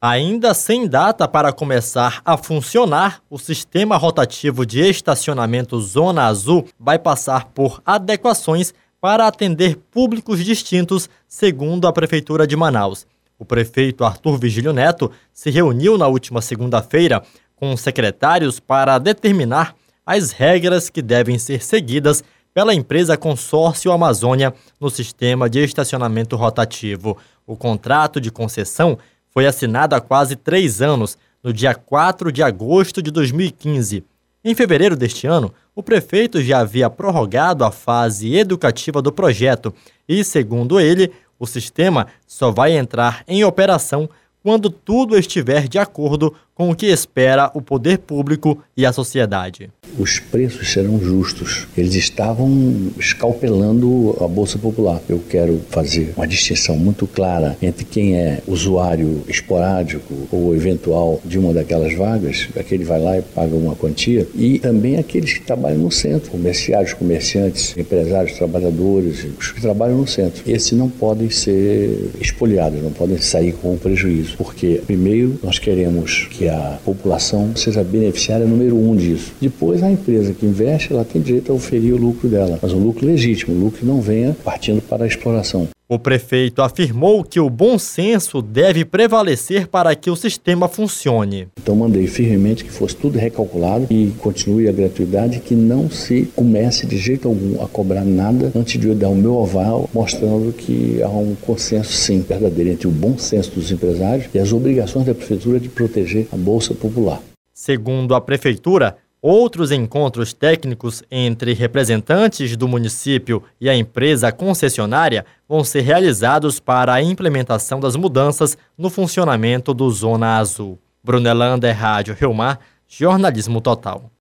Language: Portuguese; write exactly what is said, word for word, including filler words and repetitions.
Ainda sem data para começar a funcionar, o sistema rotativo de estacionamento Zona Azul vai passar por adequações para atender públicos distintos, segundo a Prefeitura de Manaus. O prefeito Arthur Vigílio Neto se reuniu na última segunda-feira com secretários para determinar as regras que devem ser seguidas pela empresa Consórcio Amazônia no sistema de estacionamento rotativo. O contrato de concessão foi assinado há quase três anos, no dia quatro de agosto de dois mil e quinze. Em fevereiro deste ano, o prefeito já havia prorrogado a fase educativa do projeto e, segundo ele, o sistema só vai entrar em operação quando tudo estiver de acordo com o que espera o poder público e a sociedade. Os preços serão justos. Eles estavam escalpelando a Bolsa Popular. Eu quero fazer uma distinção muito clara entre quem é usuário esporádico ou eventual de uma daquelas vagas, aquele vai lá e paga uma quantia, e também aqueles que trabalham no centro, comerciários, comerciantes, empresários, trabalhadores, os que trabalham no centro. Esses não podem ser espoliados, não podem sair com prejuízo, porque primeiro nós queremos que a população seja beneficiária número um disso. Depois, a empresa que investe, ela tem direito a oferir o lucro dela, mas um lucro legítimo, um lucro que não venha partindo para a exploração. O prefeito afirmou que o bom senso deve prevalecer para que o sistema funcione. Então, mandei firmemente que fosse tudo recalculado e continue a gratuidade, que não se comece de jeito algum a cobrar nada antes de eu dar o meu aval, mostrando que há um consenso, sim, verdadeiro entre o bom senso dos empresários e as obrigações da prefeitura de proteger a Bolsa Popular. Segundo a prefeitura, outros encontros técnicos entre representantes do município e a empresa concessionária vão ser realizados para a implementação das mudanças no funcionamento do Zona Azul. Brunelander, Rádio Rio Mar, Jornalismo Total.